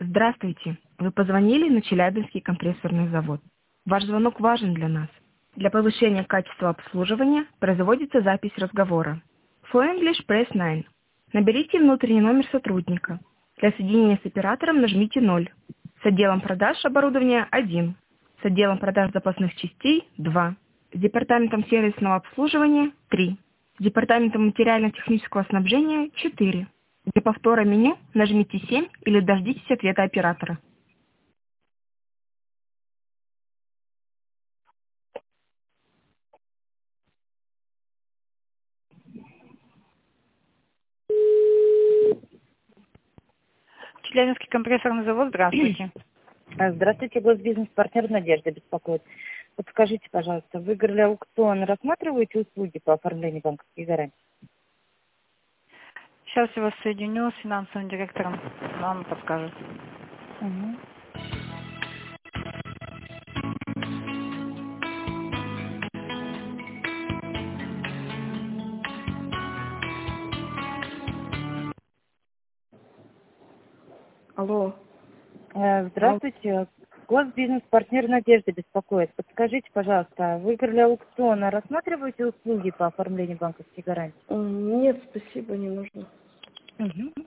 Здравствуйте. Вы позвонили на Челябинский компрессорный завод. Ваш звонок важен для нас. Для повышения качества обслуживания производится запись разговора. For English, press 9. Наберите внутренний номер сотрудника. Для соединения с оператором нажмите 0. С отделом продаж оборудования 1. С отделом продаж запасных частей 2. С департаментом сервисного обслуживания 3. С департаментом материально-технического снабжения 4. Для повтора меню нажмите 7 или дождитесь ответа оператора. Челябинский компрессорный завод, здравствуйте. Здравствуйте, госбизнес-партнер Надежда беспокоит. Подскажите, пожалуйста, в выиграли аукцион, рассматриваете услуги по оформлению банковских гарантий? Сейчас я вас соединю с финансовым директором, вам подскажет. Угу. Алло. Здравствуйте, госбизнес-партнер Надежда беспокоит. Подскажите, пожалуйста, в выиграли аукцион, рассматриваете услуги по оформлению банковских гарантий? Нет, спасибо, не нужно. Угу.